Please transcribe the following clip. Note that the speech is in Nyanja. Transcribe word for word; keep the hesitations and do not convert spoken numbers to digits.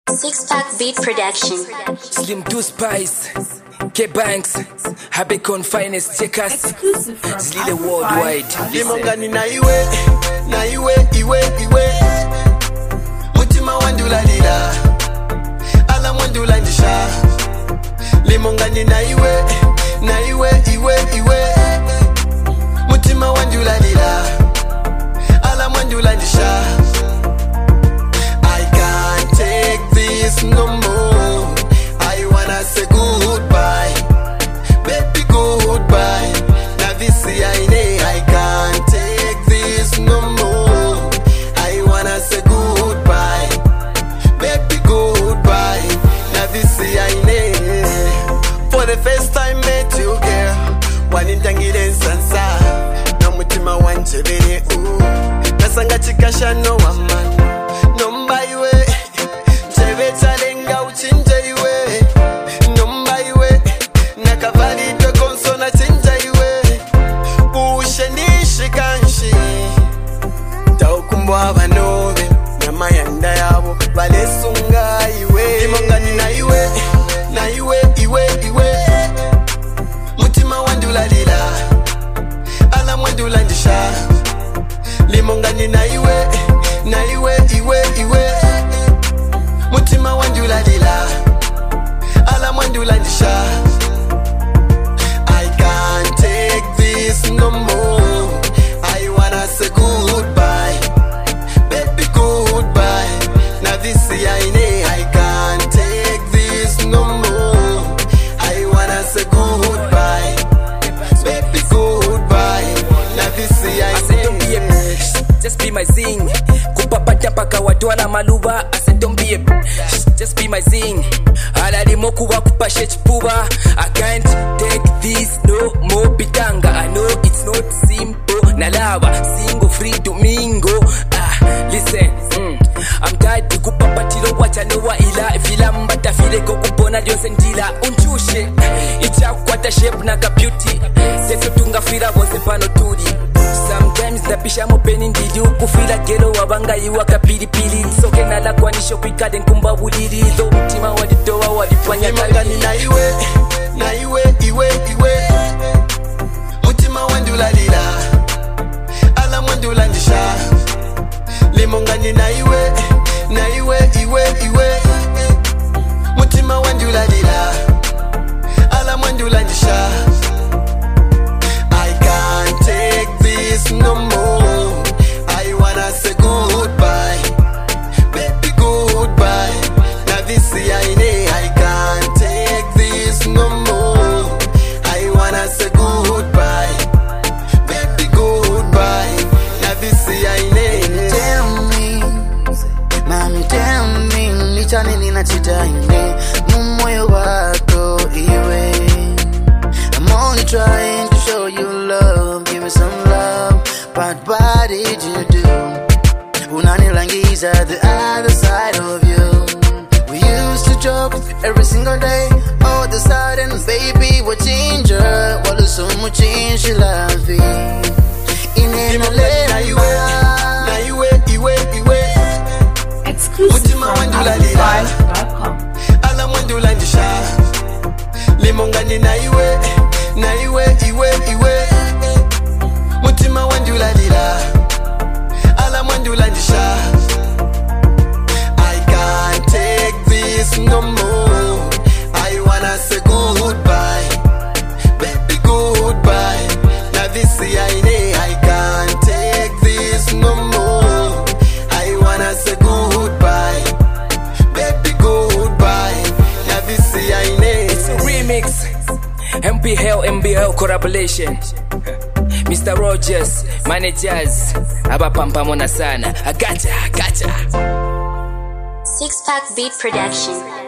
Six Pack Beat Production. Slim two Spice, K Banks, Habicon Finest Checkers, Zlile Worldwide. Limongani na iwe, na iwe, iwe, iwe. Mutima wandula lila, ala mwandula njisha. Limongani na iwe, na iwe, iwe, iwe. Mutima wandula lila, ala mwandula njisha. I can't take this no more. I wanna say goodbye, baby goodbye. Now this I know I can't take this no more. I wanna say goodbye, baby goodbye. Now this I know. For the first time met you girl, wanintangire sansa. No mutima wanje bere u. Nasanga chikasha no woman. Nomba iwe, cheve chalenga uchinje iwe. Nomba iwe, nakavali to konsona chinja iwe. Ushe nishi kanshi, taukumbwa vanove. Nyama yanda yabo, vale sunga iwe. Limongani na iwe, na iwe, iwe, iwe. Mutima wandula lila, ala mwandula ndisha. Limongani na iwe, na iwe, iwe, iwe. Mutima wandula lila, ala mwandula ndisha. I can't take this no more. I wanna say goodbye, baby goodbye. Now this I know I can't take this no more. I wanna say goodbye, baby goodbye. Now this I know. Just be my zing. Kupapata paka watu wana maluba. I said don't be a bitch. Just be my zing. Alalimo kuwa kupashe chipuba. I can't take this no more pitanga. I know it's not simple. Nalawa single free domingo. Ah, listen. Mm. I'm tired to kupapatilo wacha nowa ila. Vila mbata file kukupona diose ndila. Unchushe. Icha kwata shape na ka beauty. Seso tunga fila vose pano turi. Sometimes napisha mopeni ndidi ukufila gelo wabanga iwa kapilipili. Soke nala kwa nisho pikade nkumba wuliri. Tho mtima waditowa walifanya Limongani na iwe, na iwe, iwe, iwe. Mutima wandula lila, ala mwandula njisha. Limongani na iwe, na iwe, iwe, iwe. Mutima wandula lila, ala mwandula njisha. I can't take this no more. I wanna say goodbye, baby goodbye. Now this I know I can't take this no more. I wanna say goodbye, baby goodbye. Now this I know. Tell me, mami tell me, lichani ninachita ine mumoyo wako iwe. I'm only trying to show you love, give me some love. But what did you do? Unanilangiza the other side of you. We used to joke every single day. All of a sudden, baby, what change? What is so much change you love me? In Limongani na iwe, na iwe, iwe, iwe. Exclusive Mutima from wandula lila, Amplified dot com. ala mwandula njisha. Limongani na iwe, na iwe, iwe, iwe. Mutima wandula lila, ala mwandula njisha. I can't take this no more. I wanna say goodbye, baby goodbye. Now this I know I can't take this no more. I wanna say goodbye, baby goodbye. Now this I know. It's a remix. M P L M B L collaboration. Mister Rogers, managers. Abapampa mona sana. I gotcha, I gotcha. Six Pack Beat Production.